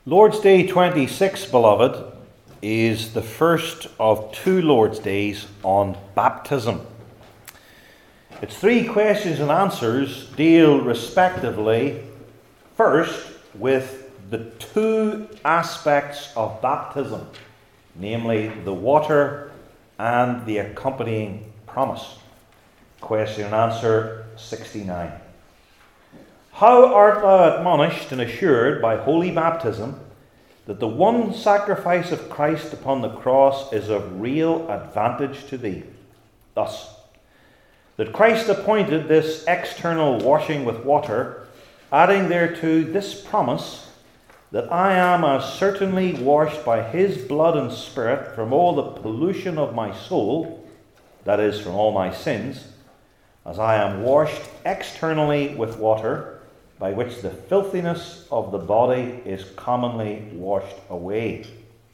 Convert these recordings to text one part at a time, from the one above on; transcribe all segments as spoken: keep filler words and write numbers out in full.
Lord's Day twenty-six, beloved, is the first of two Lord's Days on baptism. Its three questions and answers deal respectively, first, with the two aspects of baptism, namely the water and the accompanying promise. Question and answer sixty-nine. How art thou admonished and assured by holy baptism that the one sacrifice of Christ upon the cross is of real advantage to thee? Thus, that Christ appointed this external washing with water, adding thereto this promise, that I am as certainly washed by his blood and spirit from all the pollution of my soul, that is, from all my sins, as I am washed externally with water, by which the filthiness of the body is commonly washed away.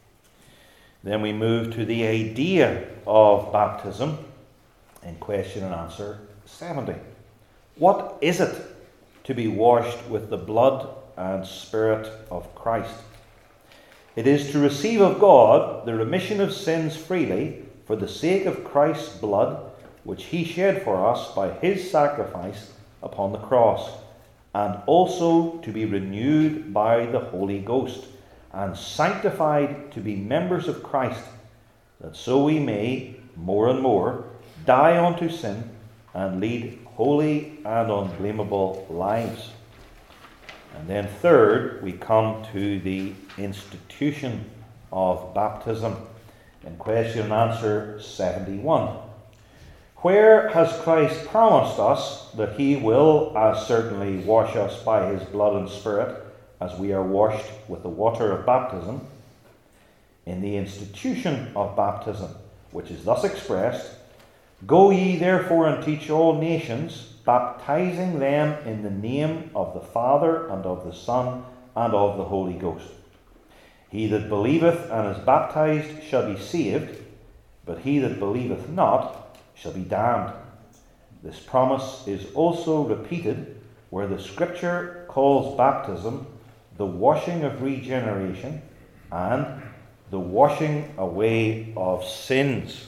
Then we move to the idea of baptism in question and answer seventy. What is it to be washed with the blood and spirit of Christ? It is to receive of God the remission of sins freely for the sake of Christ's blood, which he shed for us by his sacrifice upon the cross, and also to be renewed by the Holy Ghost, and sanctified to be members of Christ, that so we may, more and more, die unto sin, and lead holy and unblameable lives. And then third, we come to the institution of baptism, in question and answer seventy-one. Where has Christ promised us that he will as certainly wash us by his blood and spirit as we are washed with the water of baptism? In the institution of baptism, which is thus expressed, Go ye therefore and teach all nations, baptizing them in the name of the Father and of the Son and of the Holy Ghost. He that believeth and is baptized shall be saved, but he that believeth not shall be damned. This promise is also repeated where the Scripture calls baptism the washing of regeneration and the washing away of sins.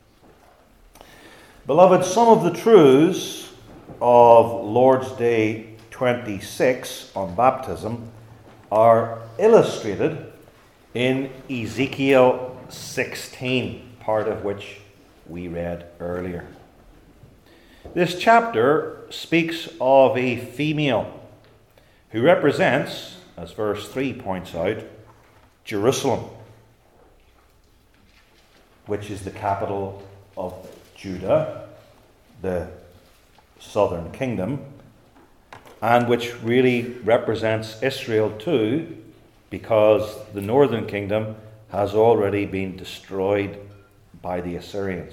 Beloved, some of the truths of Lord's Day twenty-six on baptism are illustrated in Ezekiel sixteen, part of which we read earlier. This chapter speaks of a female who represents, as verse three points out, Jerusalem, which is the capital of Judah, the southern kingdom, and which really represents Israel too, because the northern kingdom has already been destroyed by the Assyrians.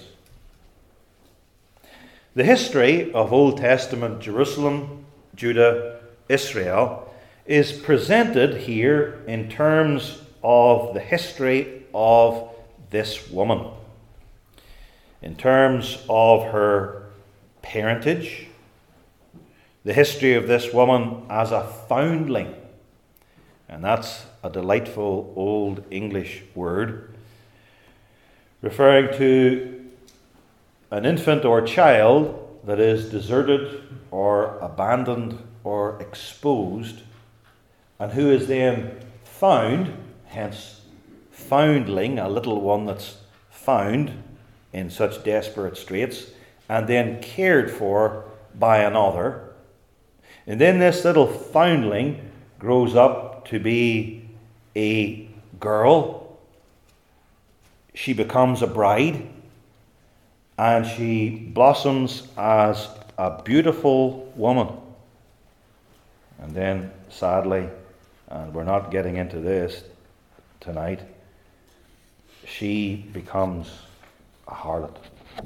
The history of Old Testament Jerusalem, Judah, Israel is presented here in terms of the history of this woman, in terms of her parentage, the history of this woman as a foundling, and that's a delightful old English word, referring to an infant or child that is deserted or abandoned or exposed, and who is then found, hence foundling, a little one that's found in such desperate straits, and then cared for by another. And then this little foundling grows up to be a girl. She becomes a bride, and she blossoms as a beautiful woman. And then, sadly, and we're not getting into this tonight, she becomes a harlot.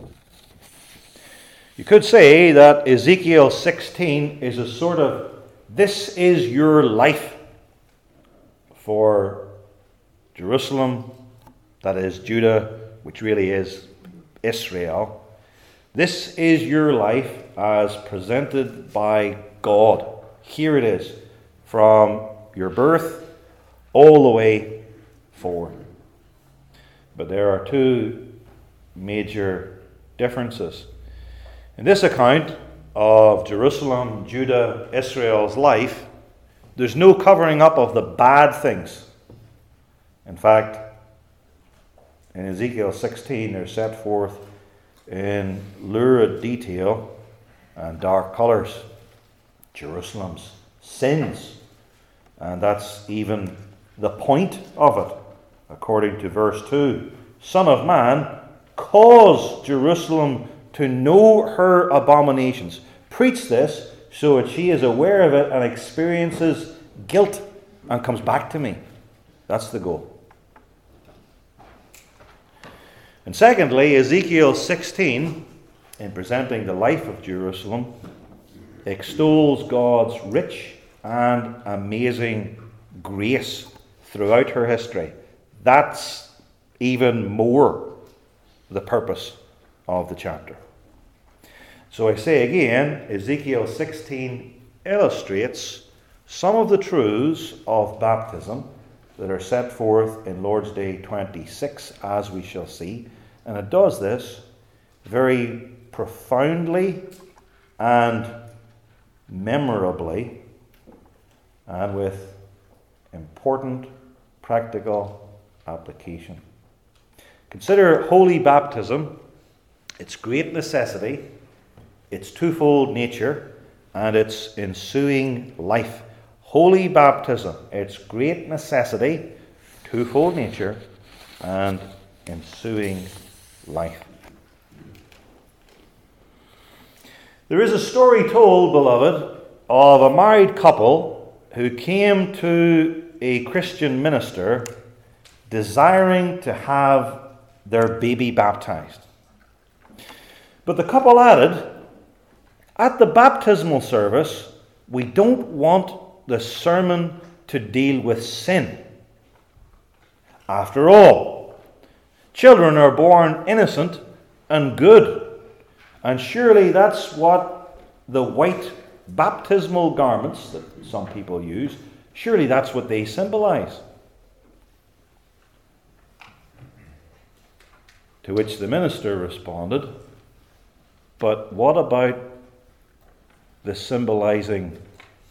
You could say that Ezekiel sixteen is a sort of, this is your life for Jerusalem, that is Judah, which really is Israel. This is your life as presented by God. Here it is, from your birth all the way forward. But there are two major differences. In this account of Jerusalem, Judah, Israel's life, there's no covering up of the bad things. In fact, in Ezekiel sixteen, they're set forth in lurid detail and dark colours. Jerusalem's sins. And that's even the point of it, according to verse two. Son of man, cause Jerusalem to know her abominations. Preach this so that she is aware of it and experiences guilt and comes back to me. That's the goal. And secondly, Ezekiel sixteen, in presenting the life of Jerusalem, extols God's rich and amazing grace throughout her history. That's even more the purpose of the chapter. So I say again, Ezekiel sixteen illustrates some of the truths of baptism that are set forth in Lord's Day twenty-six, as we shall see. And it does this very profoundly and memorably, and with important practical application. Consider holy baptism, its great necessity, its twofold nature, and its ensuing life. Holy baptism, its great necessity, twofold nature, and ensuing life. There is a story told, beloved, of a married couple who came to a Christian minister desiring to have their baby baptized. But the couple added, at the baptismal service, we don't want the sermon to deal with sin. After all, children are born innocent and good. And surely that's what the white baptismal garments that some people use, surely that's what they symbolize. To which the minister responded, but what about the symbolizing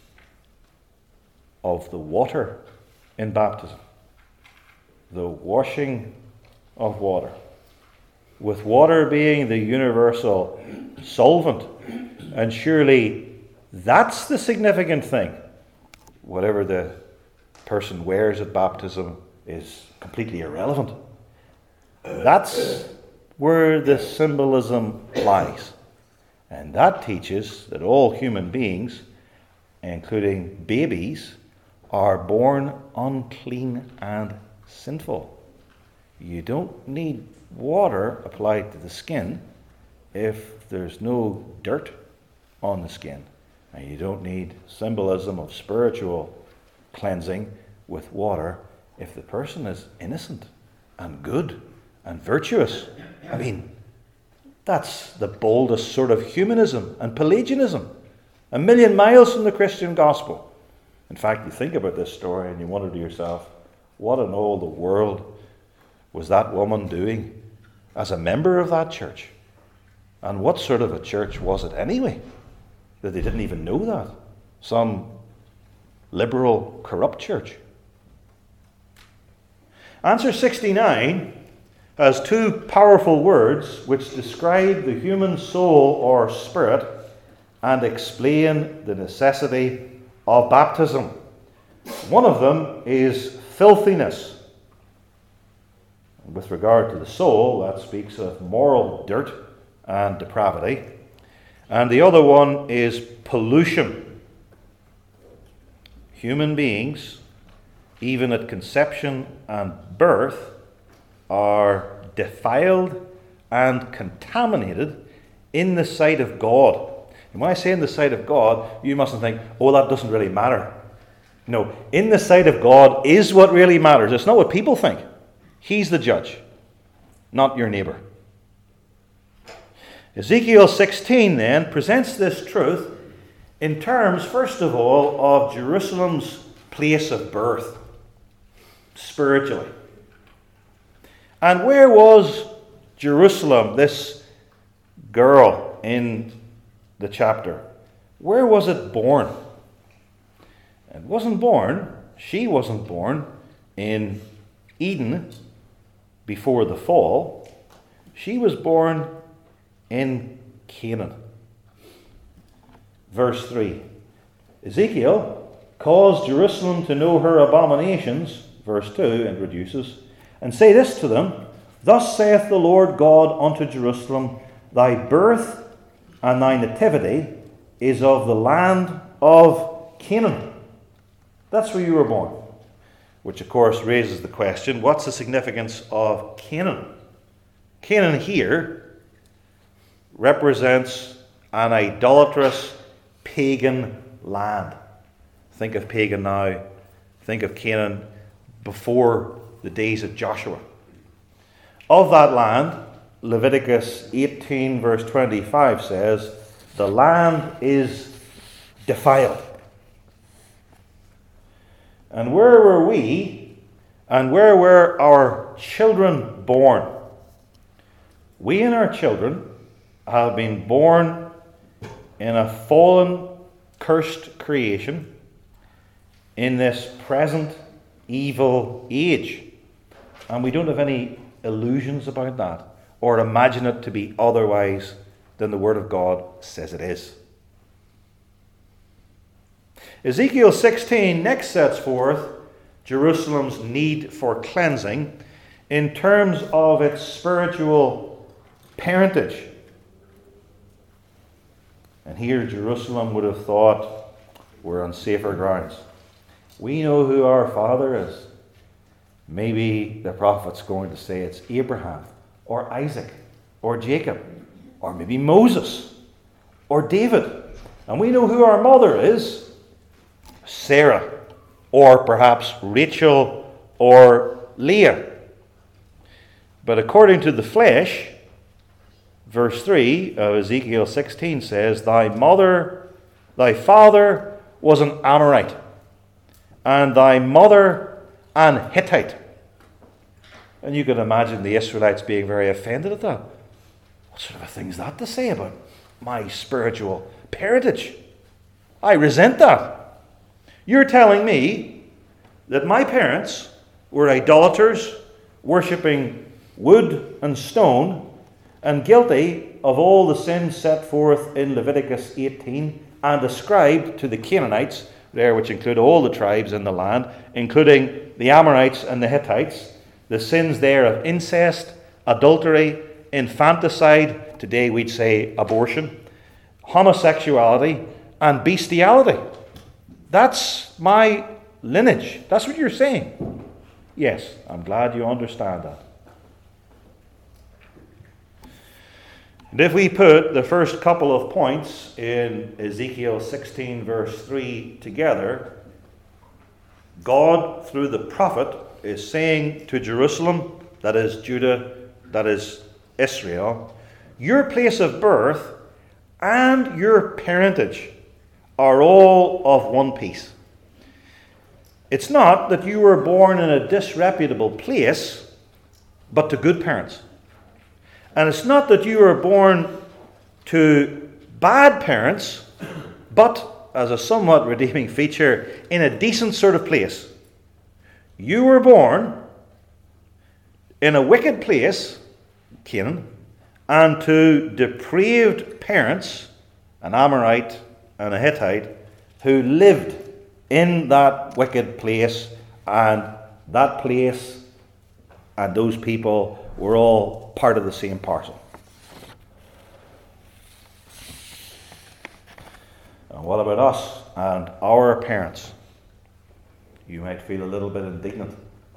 of the water in baptism? The washing of water. With water being the universal solvent. And surely that's the significant thing. Whatever the person wears at baptism is completely irrelevant. That's where the symbolism lies. And that teaches that all human beings, including babies, are born unclean and sinful. You don't need water applied to the skin if there's no dirt on the skin. And you don't need symbolism of spiritual cleansing with water if the person is innocent and good and virtuous. I mean, that's the boldest sort of humanism and Pelagianism, a million miles from the Christian gospel. In fact, you think about this story and you wonder to yourself, what in all the world was that woman doing as a member of that church? And what sort of a church was it anyway, that they didn't even know that? Some liberal, corrupt church. Answer sixty-nine has two powerful words which describe the human soul or spirit and explain the necessity of baptism. One of them is filthiness. With regard to the soul, that speaks of moral dirt and depravity. And the other one is pollution. Human beings, even at conception and birth, are defiled and contaminated in the sight of God. And when I say in the sight of God, you mustn't think, oh, that doesn't really matter. No, in the sight of God is what really matters. It's not what people think. He's the judge, not your neighbor. Ezekiel sixteen then presents this truth in terms, first of all, of Jerusalem's place of birth. spiritually. And where was Jerusalem, this girl in the chapter? Where was it born? It wasn't born, she wasn't born in Eden before the fall. She was born in Canaan. Verse three. Ezekiel caused Jerusalem to know her abominations, verse two introduces, and say this to them, Thus saith the Lord God unto Jerusalem, Thy birth and thy nativity is of the land of Canaan. That's where you were born. Which of course raises the question, what's the significance of Canaan? Canaan here represents an idolatrous pagan land. Think of pagan now. Think of Canaan before the days of Joshua. Of that land, Leviticus eighteen verse twenty-five says, the land is defiled. And where were we, and where were our children born? We and our children have been born in a fallen, cursed creation in this present evil age. And we don't have any illusions about that, or imagine it to be otherwise than the Word of God says it is. Ezekiel sixteen next sets forth Jerusalem's need for cleansing in terms of its spiritual parentage. And here Jerusalem would have thought, we're on safer grounds. We know who our father is. Maybe the prophet's going to say it's Abraham, or Isaac, or Jacob, or maybe Moses, or David. And we know who our mother is. Sarah, or perhaps Rachel, or Leah. But according to the flesh, verse three of Ezekiel sixteen says, Thy mother, thy father was an Amorite, and thy mother an Hittite. And you can imagine the Israelites being very offended at that. What sort of a thing is that to say about my spiritual parentage? I resent that. You're telling me that my parents were idolaters, worshipping wood and stone, and guilty of all the sins set forth in Leviticus eighteen and ascribed to the Canaanites, there which include all the tribes in the land, including the Amorites and the Hittites, the sins there of incest, adultery, infanticide, today we'd say abortion, homosexuality, and bestiality. That's my lineage. That's what you're saying. Yes, I'm glad you understand that. And if we put the first couple of points in Ezekiel sixteen verse three together, God, through the prophet, is saying to Jerusalem, that is Judah, that is Israel, your place of birth and your parentage are all of one piece. It's not that you were born in a disreputable place, but to good parents. And it's not that you were born to bad parents, but, as a somewhat redeeming feature, in a decent sort of place. You were born in a wicked place, Canaan, and to depraved parents, an Amorite and a Hittite, who lived in that wicked place, and that place and those people were all part of the same parcel. And what about us and our parents? You might feel a little bit indignant.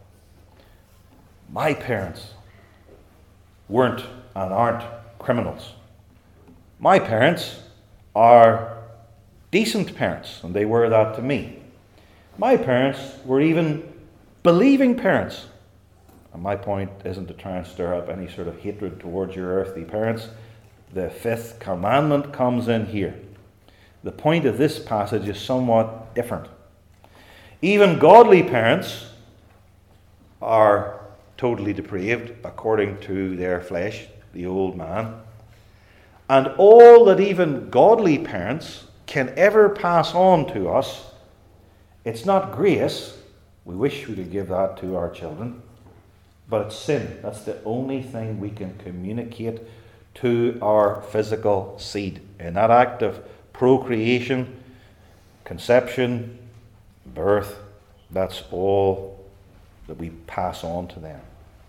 My parents weren't and aren't criminals. My parents are decent parents, and they were that to me. My parents were even believing parents. And my point isn't to try and stir up any sort of hatred towards your earthly parents. The fifth commandment comes in here. The point of this passage is somewhat different. Even godly parents are totally depraved according to their flesh, the old man. And all that even godly parents can ever pass on to us, it's not grace. We wish we could give that to our children. But it's sin. That's the only thing we can communicate to our physical seed. In that act of procreation, conception, birth, that's all that we pass on to them.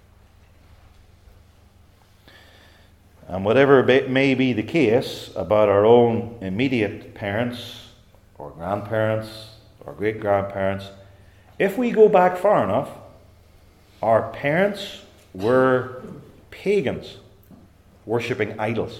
And whatever may be the case about our own immediate parents or grandparents or great-grandparents, if we go back far enough, our parents were pagans, worshipping idols.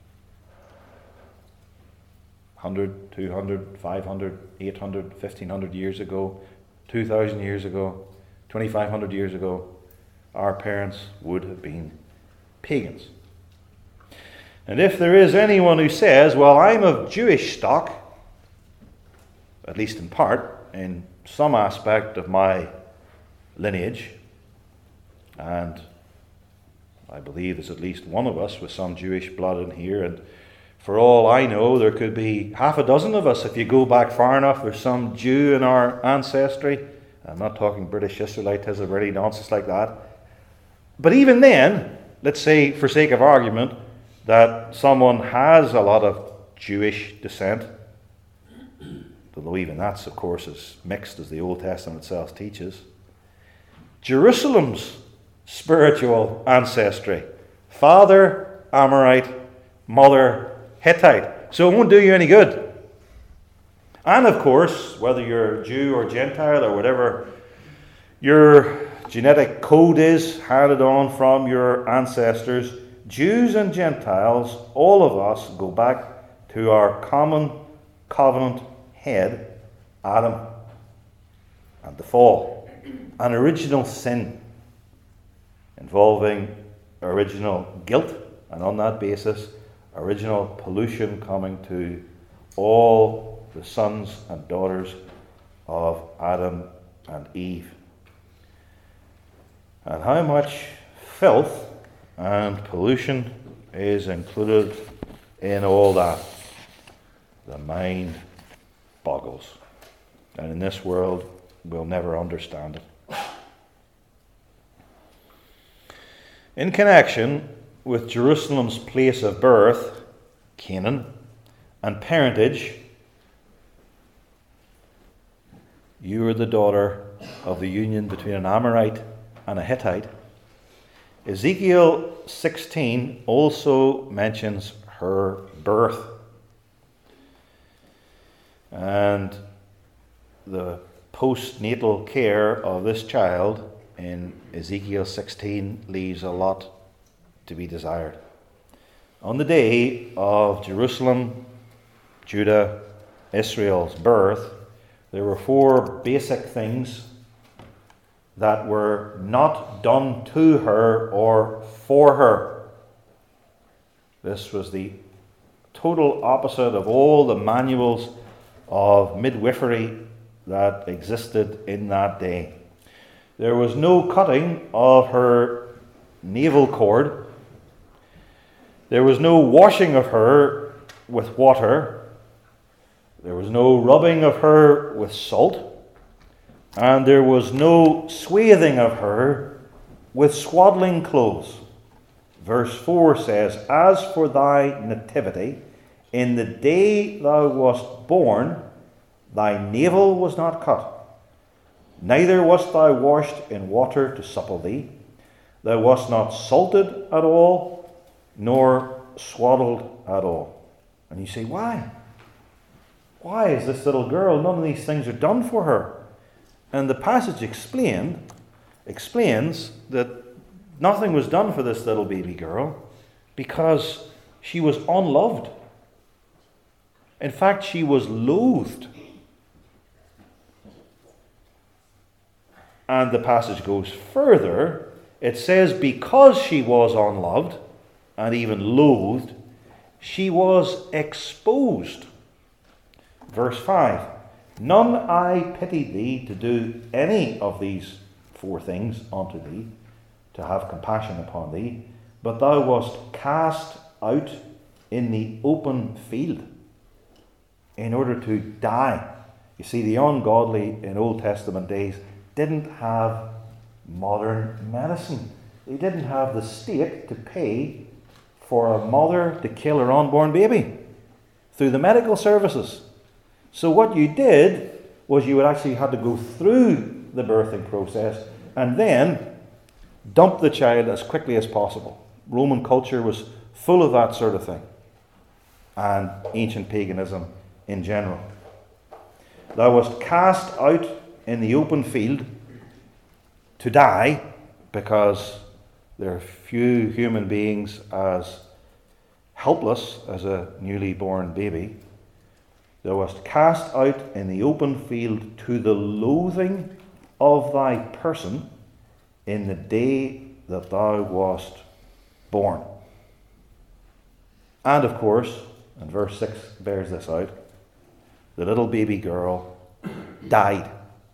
one hundred, two hundred, five hundred, eight hundred, fifteen hundred years ago, two thousand years ago, twenty-five hundred years ago, our parents would have been pagans. And if there is anyone who says, well, I'm of Jewish stock, at least in part, in some aspect of my lineage, and I believe there's at least one of us with some Jewish blood in here, and for all I know, there could be half a dozen of us if you go back far enough. There's some Jew in our ancestry. I'm not talking British Israelitism or any nonsense like that. But even then, let's say, for sake of argument, that someone has a lot of Jewish descent, although even that's, of course, as mixed as the Old Testament itself teaches. Jerusalem's spiritual ancestry: father Amorite, mother Hittite. So it won't do you any good. And of course, whether you're Jew or Gentile or whatever your genetic code is handed on from your ancestors, Jews and Gentiles, all of us go back to our common covenant head, Adam, and the fall. An original sin involving original guilt, and on that basis, original pollution coming to all the sons and daughters of Adam and Eve. And how much filth and pollution is included in all that? The mind boggles. And in this world, we'll never understand it. In connection with Jerusalem's place of birth, Canaan, and parentage, you are the daughter of the union between an Amorite and a Hittite. Ezekiel sixteen also mentions her birth. And the postnatal care of this child in Ezekiel sixteen leaves a lot to be desired. On the day of Jerusalem, Judah, Israel's birth, there were four basic things that were not done to her or for her. This was the total opposite of all the manuals of midwifery that existed in that day. There was no cutting of her navel cord. There was no washing of her with water. There was no rubbing of her with salt. And there was no swathing of her with swaddling clothes. Verse four says, As for thy nativity, in the day thou wast born, thy navel was not cut, neither wast thou washed in water to supple thee. Thou wast not salted at all, nor swaddled at all. And you say, why? Why is this little girl, none of these things are done for her? And the passage explained, explains that nothing was done for this little baby girl because she was unloved. In fact, she was loathed. And the passage goes further. It says because she was unloved and even loathed, she was exposed. Verse five, None I pitied thee to do any of these four things unto thee, to have compassion upon thee, but thou wast cast out in the open field in order to die. You see, the ungodly in Old Testament days didn't have modern medicine. They didn't have the state to pay for a mother to kill her unborn baby through the medical services. So what you did was you would actually have to go through the birthing process and then dump the child as quickly as possible. Roman culture was full of that sort of thing, and ancient paganism in general. Thou wast cast out in the open field to die, because there are few human beings as helpless as a newly born baby. Thou wast cast out in the open field to the loathing of thy person in the day that thou wast born. And of course, and verse six bears this out, the little baby girl died.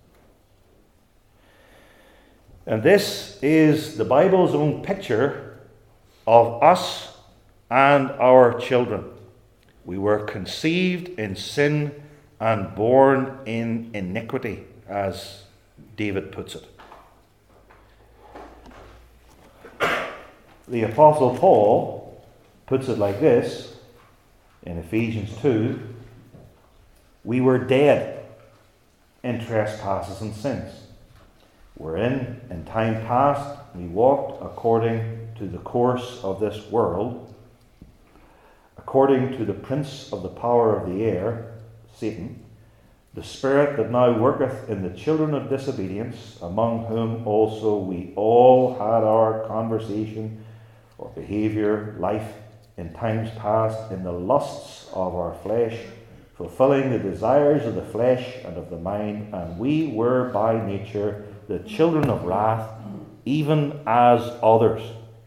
And this is the Bible's own picture of us and our children. We were conceived in sin and born in iniquity, as David puts it. The Apostle Paul puts it like this in Ephesians two: we were dead in trespasses and sins, wherein in time past we walked according to the course of this world, according to the prince of the power of the air, Satan, the spirit that now worketh in the children of disobedience, among whom also we all had our conversation or behaviour, life, in times past, in the lusts of our flesh, fulfilling the desires of the flesh and of the mind, and we were by nature the children of wrath, even as others.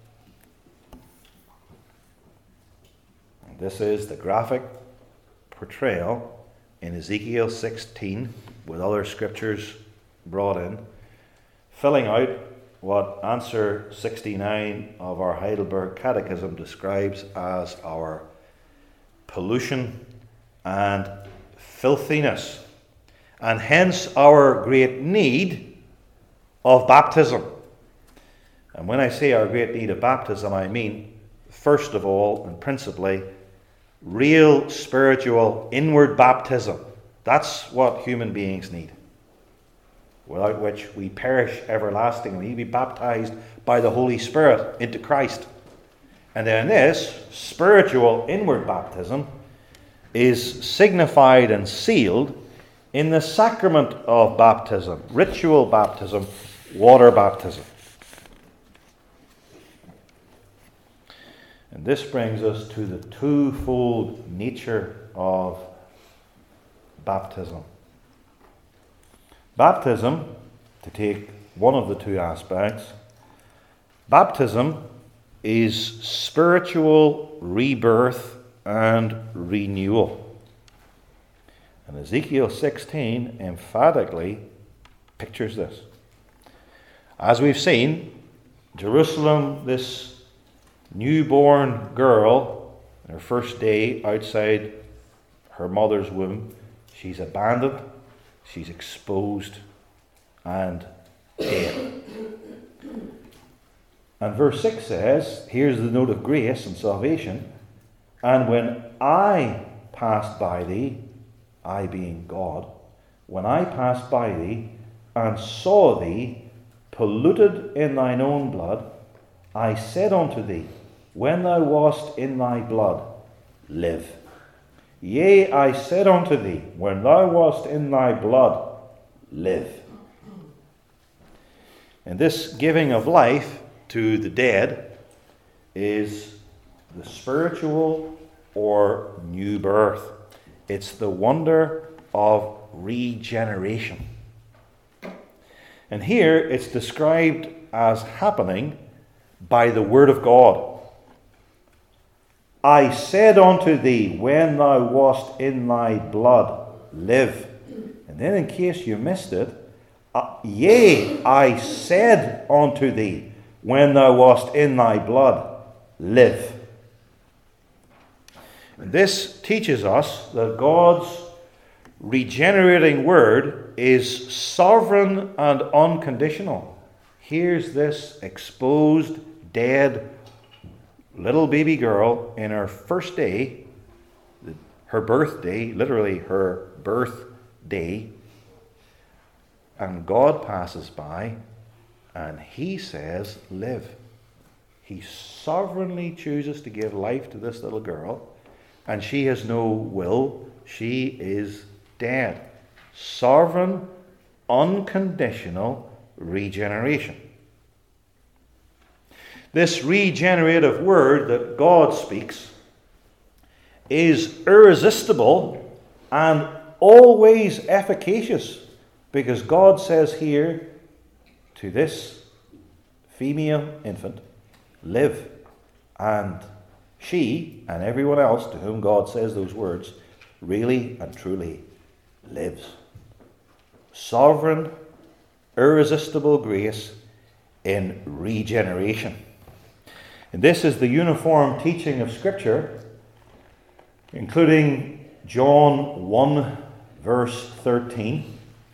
And this is the graphic portrayal in Ezekiel sixteen, with other scriptures brought in, filling out what answer sixty-nine of our Heidelberg Catechism describes as our pollution and filthiness, and hence our great need of baptism. And when I say our great need of baptism, I mean, first of all and principally, real spiritual inward baptism. That's what human beings need, without which we perish everlastingly. We be baptized by the Holy Spirit into Christ. And then this spiritual inward baptism is signified and sealed in the sacrament of baptism, ritual baptism, water baptism. And this brings us to the twofold nature of baptism. Baptism, to take one of the two aspects, baptism is spiritual rebirth and renewal. And Ezekiel sixteen emphatically pictures this. As we've seen, Jerusalem, this newborn girl, in her first day outside her mother's womb, she's abandoned, she's exposed, and dead. And verse six says, here's the note of grace and salvation: and when I passed by thee, I being God, when I passed by thee and saw thee polluted in thine own blood, I said unto thee, when thou wast in thy blood, live. Yea, I said unto thee, when thou wast in thy blood, live. And this giving of life to the dead is the spiritual or new birth. It's the wonder of regeneration. And here it's described as happening by the word of God. I said unto thee, when thou wast in thy blood, live. And then, in case you missed it, Uh, yea, I said unto thee, when thou wast in thy blood, live. And this teaches us that God's regenerating word is sovereign and unconditional. Here's this exposed, dead little baby girl in her first day, her birthday, literally her birthday, and God passes by and he says, live. He sovereignly chooses to give life to this little girl, and she has no will. She is dead. Sovereign, unconditional regeneration. This regenerative word that God speaks is irresistible and always efficacious, because God says here to this female infant, live. And she and everyone else to whom God says those words really and truly lives. Sovereign, irresistible grace in regeneration. And this is the uniform teaching of Scripture, including John one, verse thirteen.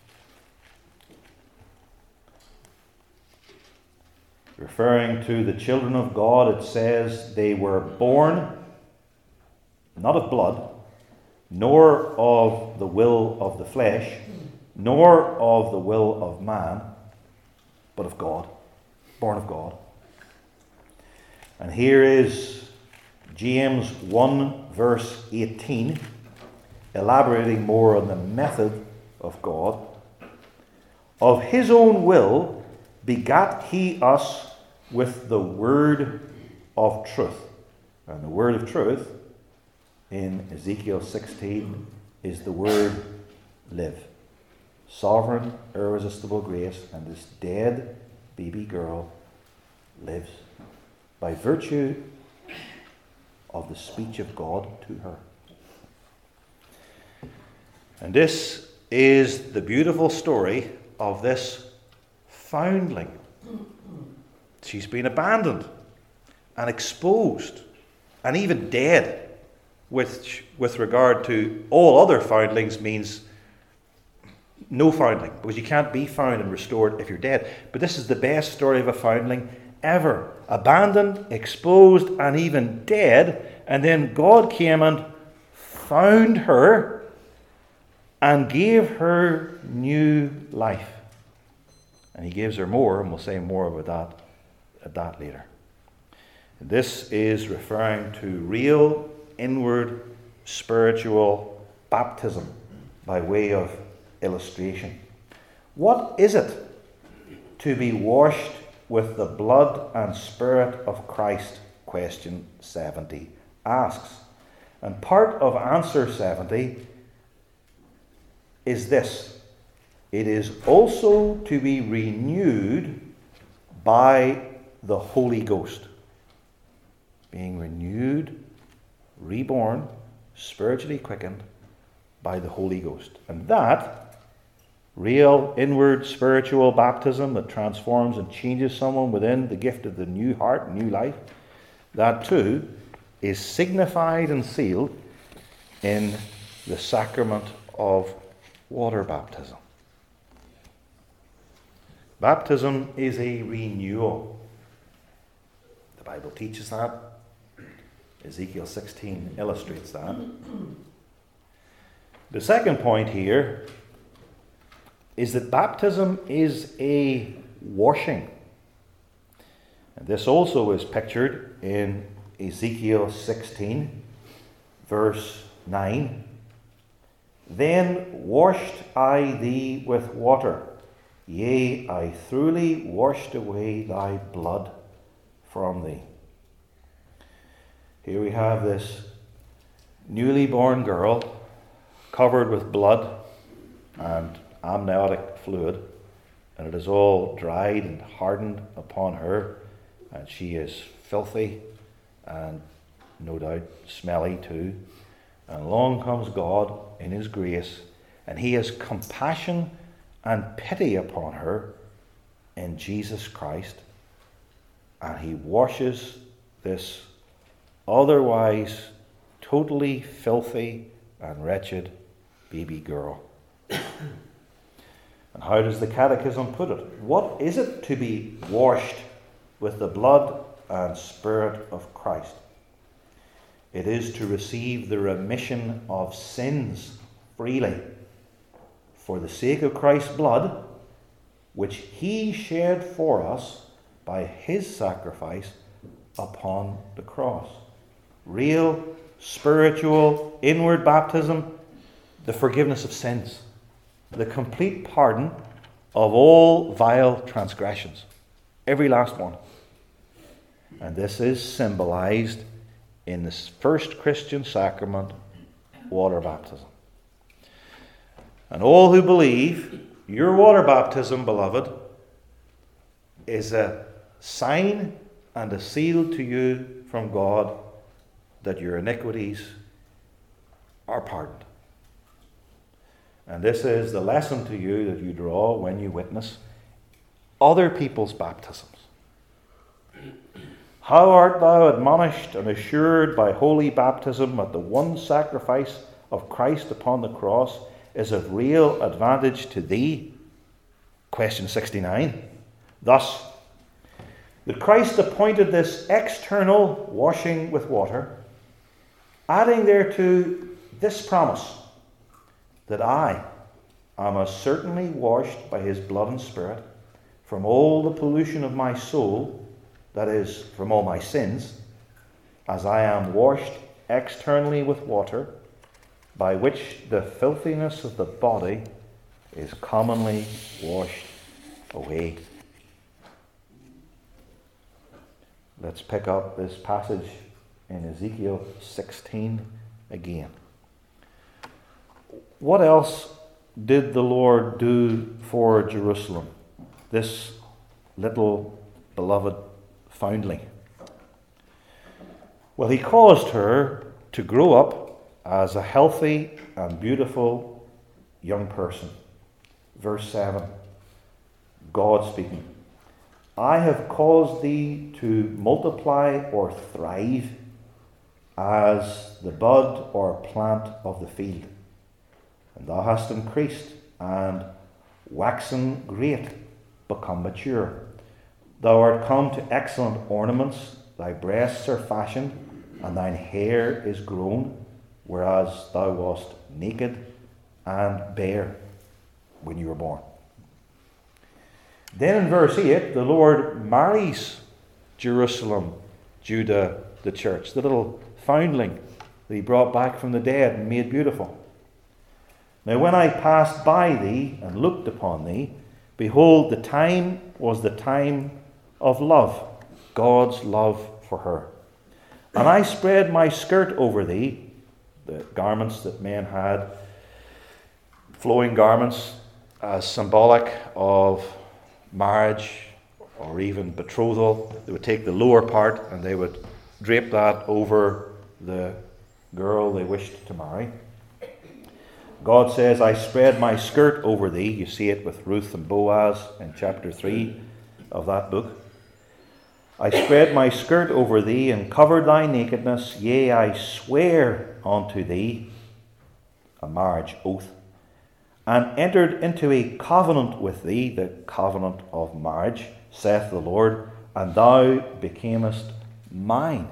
Referring to the children of God, it says, they were born not of blood, nor of the will of the flesh, nor of the will of man, but of God, born of God. And here is James one, verse eighteen, elaborating more on the method of God. Of his own will begat he us with the word of truth. And the word of truth in Ezekiel sixteen is the word live. Sovereign, irresistible grace, and this dead baby girl lives by virtue of the speech of God to her. And this is the beautiful story of this foundling. She's been abandoned and exposed and even dead, which with regard to all other foundlings means no foundling, because you can't be found and restored if you're dead. But this is the best story of a foundling ever. Abandoned, exposed, and even dead. And then God came and found her and gave her new life. And he gives her more, and we'll say more about that at that later. This is referring to real inward spiritual baptism by way of illustration. What is it to be washed with the blood and spirit of Christ? Question seventy asks. And part of answer seventy is this: it is also to be renewed by the Holy Ghost. Being renewed, reborn, spiritually quickened by the Holy Ghost. And that real inward spiritual baptism that transforms and changes someone within the gift of the new heart, new life, that too is signified and sealed in the sacrament of water baptism. Baptism is a renewal. The Bible teaches that. Ezekiel sixteen illustrates that. The second point here is that baptism is a washing. And this also is pictured in Ezekiel sixteen, verse nine. Then washed I thee with water, yea, I thoroughly washed away thy blood from thee. Here we have this newly born girl covered with blood and amniotic fluid, and it is all dried and hardened upon her, and she is filthy and no doubt smelly too. And along comes God in his grace, and he has compassion and pity upon her in Jesus Christ, and he washes this otherwise totally filthy and wretched baby girl. And how does the Catechism put it? What is it to be washed with the blood and Spirit of Christ? It is to receive the remission of sins freely for the sake of Christ's blood, which he shed for us by his sacrifice upon the cross. Real, spiritual, inward baptism, the forgiveness of sins, the complete pardon of all vile transgressions, every last one. And this is symbolized in the first Christian sacrament, water baptism. And all who believe, your water baptism, beloved, is a sign and a seal to you from God that your iniquities are pardoned. And this is the lesson to you that you draw when you witness other people's baptisms. How art thou admonished and assured by holy baptism that the one sacrifice of Christ upon the cross is of real advantage to thee? Question sixty-nine. Thus, that Christ appointed this external washing with water, adding thereto this promise, that I am as certainly washed by his blood and Spirit from all the pollution of my soul, that is, from all my sins, as I am washed externally with water, by which the filthiness of the body is commonly washed away. Let's pick up this passage in Ezekiel sixteen again. What else did the Lord do for Jerusalem, this little beloved foundling? Well, he caused her to grow up as a healthy and beautiful young person. Verse seven, God speaking, I have caused thee to multiply or thrive as the bud or plant of the field. And thou hast increased and waxen great, become mature. Thou art come to excellent ornaments, thy breasts are fashioned, and thine hair is grown, whereas thou wast naked and bare when you were born. Then in verse eight, the Lord marries Jerusalem, Judah, the church, the little foundling that he brought back from the dead and made beautiful. Now when I passed by thee and looked upon thee, behold, the time was the time of love, God's love for her. And I spread my skirt over thee, the garments that men had, flowing garments, as symbolic of marriage or even betrothal. They would take the lower part and they would drape that over the girl they wished to marry. God says, I spread my skirt over thee. You see it with Ruth and Boaz in chapter three of that book. I spread my skirt over thee and covered thy nakedness. Yea, I swear unto thee, a marriage oath, and entered into a covenant with thee, the covenant of marriage, saith the Lord, and thou becamest mine.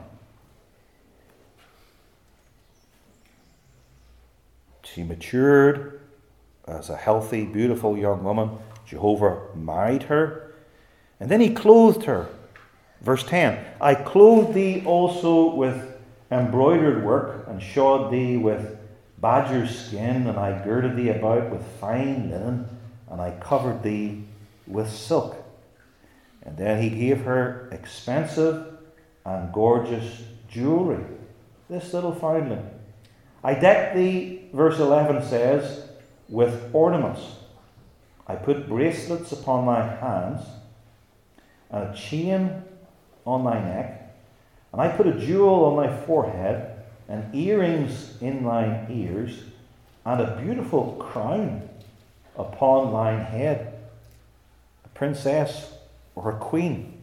She matured as a healthy, beautiful young woman. Jehovah married her, and then he clothed her. Verse ten, I clothed thee also with embroidered work, and shod thee with badger skin, and I girded thee about with fine linen, and I covered thee with silk. And then he gave her expensive and gorgeous jewelry, this little foundling. I decked thee, verse eleven says, with ornaments. I put bracelets upon thy hands, and a chain on thy neck, and I put a jewel on thy forehead, and earrings in thine ears, and a beautiful crown upon thine head, a princess or a queen.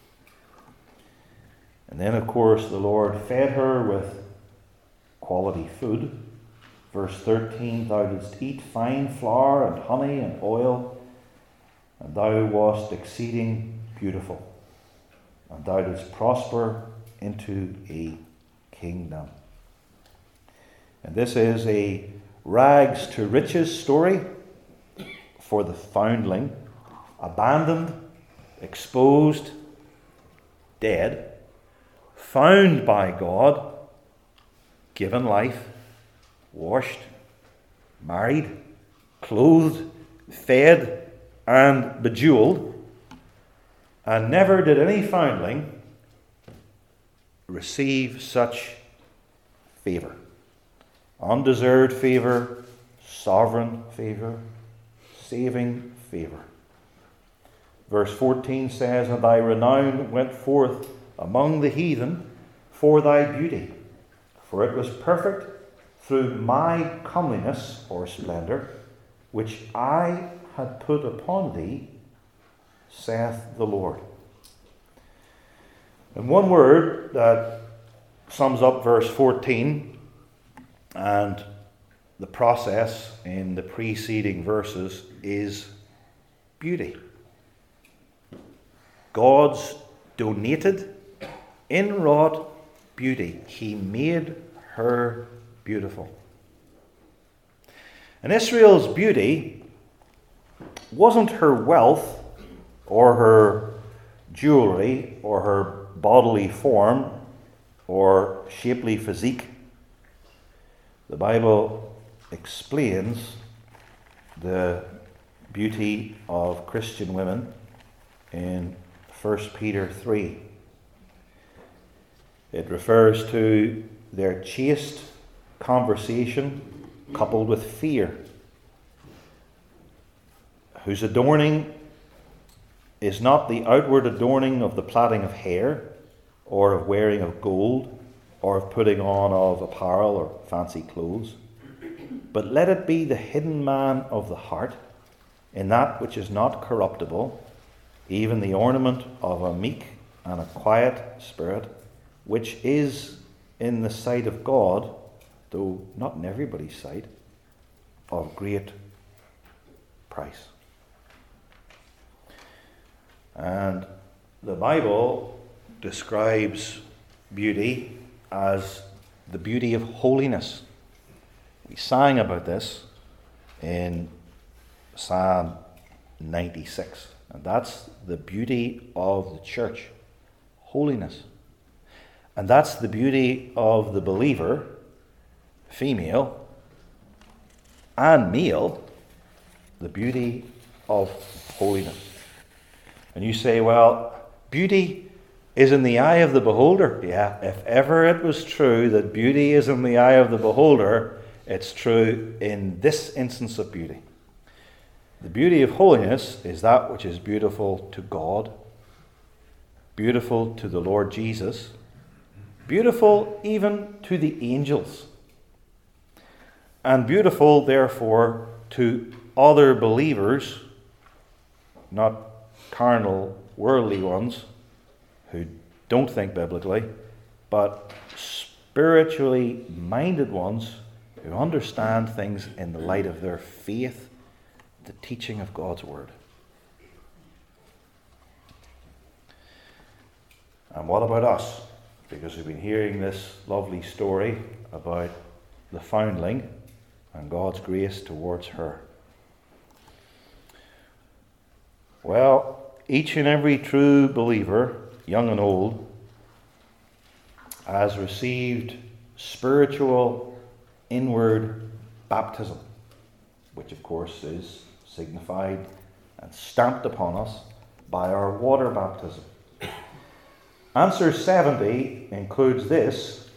And then, of course, the Lord fed her with quality food. Verse thirteen, thou didst eat fine flour and honey and oil, and thou wast exceeding beautiful, and thou didst prosper into a kingdom. And this is a rags to riches story for the foundling, abandoned, exposed, dead, found by God, given life, washed, married, clothed, fed, and bejeweled. And never did any foundling receive such favour. Undeserved favour, sovereign favour, saving favour. Verse fourteen says, and thy renown went forth among the heathen for thy beauty, for it was perfect through my comeliness or splendour, which I had put upon thee, saith the Lord. And one word that sums up verse fourteen and the process in the preceding verses is beauty. God's donated, inwrought beauty. He made her beautiful. And Israel's beauty wasn't her wealth or her jewelry or her bodily form or shapely physique. The Bible explains the beauty of Christian women in First Peter three. It refers to their chaste conversation coupled with fear, whose adorning is not the outward adorning of the plaiting of hair, or of wearing of gold, or of putting on of apparel or fancy clothes, but let it be the hidden man of the heart, in that which is not corruptible, even the ornament of a meek and a quiet spirit, which is in the sight of God, though not in everybody's sight, of great price. And the Bible describes beauty as the beauty of holiness. We sang about this in Psalm ninety-six. And that's the beauty of the church. Holiness. And that's the beauty of the believer, female and male, the beauty of holiness. And you say, well, beauty is in the eye of the beholder. Yeah, if ever it was true that beauty is in the eye of the beholder, it's true in this instance of beauty. The beauty of holiness is that which is beautiful to God, beautiful to the Lord Jesus, beautiful even to the angels, and beautiful, therefore, to other believers, not carnal, worldly ones, who don't think biblically, but spiritually minded ones who understand things in the light of their faith, the teaching of God's Word. And what about us? Because we've been hearing this lovely story about the foundling and God's grace towards her. Well, each and every true believer, young and old, has received spiritual inward baptism, which of course is signified and stamped upon us by our water baptism. Answer seventy includes this,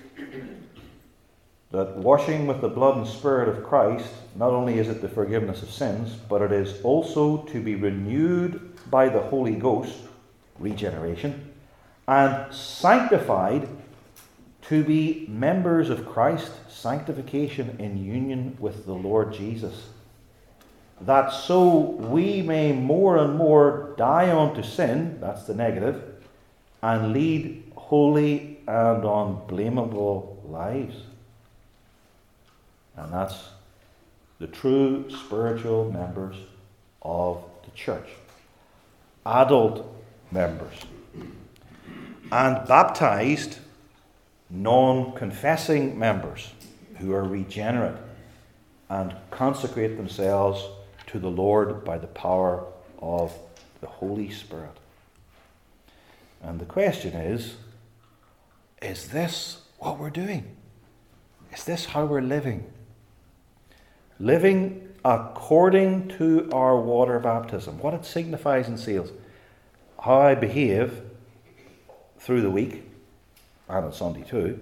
that washing with the blood and spirit of Christ, not only is it the forgiveness of sins, but it is also to be renewed by the Holy Ghost, regeneration, and sanctified to be members of Christ, sanctification in union with the Lord Jesus. that so we may more and more die unto sin, that's the negative, and lead holy and unblameable lives. And that's the true spiritual members of the church. Adult members. And baptized, non-confessing members who are regenerate and consecrate themselves to the Lord by the power of the Holy Spirit. And the question is, is this what we're doing? Is this how we're living? Living according to our water baptism, what it signifies and seals, how I behave through the week, and on Sunday too,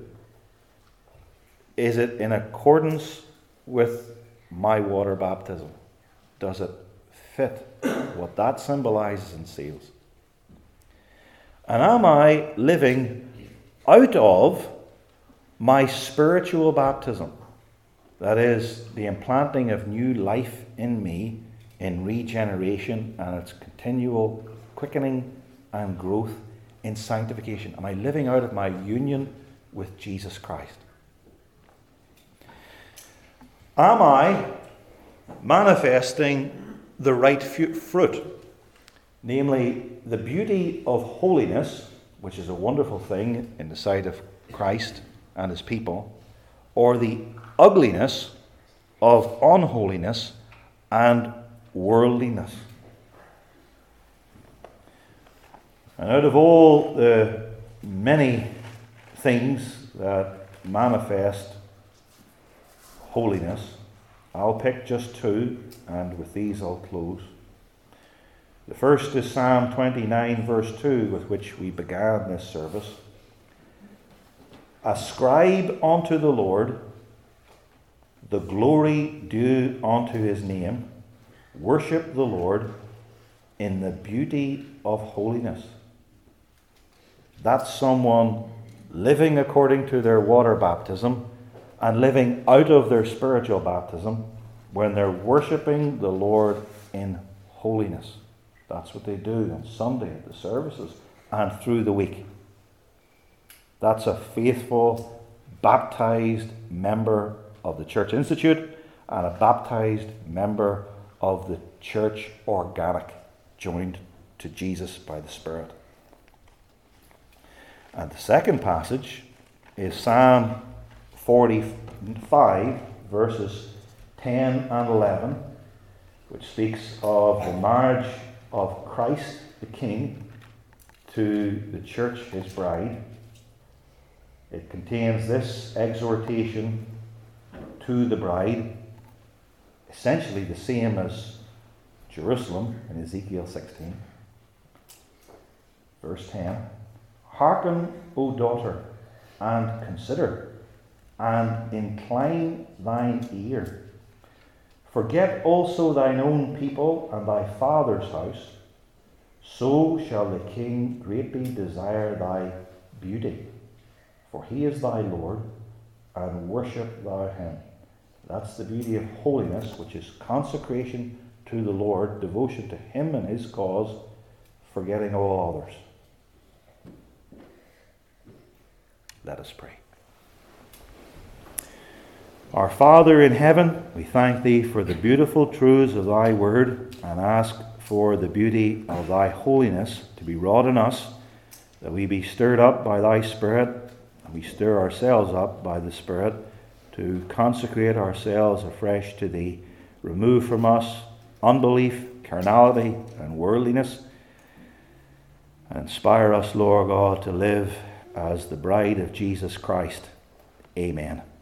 is it in accordance with my water baptism? Does it fit what that symbolizes and seals? And am I living out of my spiritual baptism? That is, the implanting of new life in me in regeneration and its continual quickening and growth in sanctification. Am I living out of my union with Jesus Christ? Am I manifesting the right fruit? Namely, the beauty of holiness, which is a wonderful thing in the sight of Christ and his people, or the ugliness of unholiness and worldliness. And out of all the many things that manifest holiness, I'll pick just two, and with these I'll close. The first is Psalm twenty-nine, verse two, with which we began this service. Ascribe unto the Lord the glory due unto his name. Worship the Lord in the beauty of holiness. That's someone living according to their water baptism and living out of their spiritual baptism when they're worshipping the Lord in holiness. That's what they do on Sunday at the services and through the week. That's a faithful, baptized member of the Church Institute and a baptized member of the church organic, joined to Jesus by the Spirit. And the second passage is Psalm forty-five, verses ten and eleven, which speaks of the marriage of Christ the King to the church, his bride. It contains this exhortation to the bride, essentially the same as Jerusalem in Ezekiel sixteen. Verse ten, Hearken, O daughter, and consider, and incline thine ear. Forget also thine own people and thy father's house, so shall the king greatly desire thy beauty. For he is thy Lord, and worship thou him. That's the beauty of holiness, which is consecration to the Lord, devotion to him and his cause, forgetting all others. Let us pray. Our Father in heaven, we thank thee for the beautiful truths of thy word and ask for the beauty of thy holiness to be wrought in us, that we be stirred up by thy Spirit, and we stir ourselves up by the Spirit to consecrate ourselves afresh to thee. Remove from us unbelief, carnality, and worldliness, and inspire us, Lord God, to live as the bride of Jesus Christ. Amen.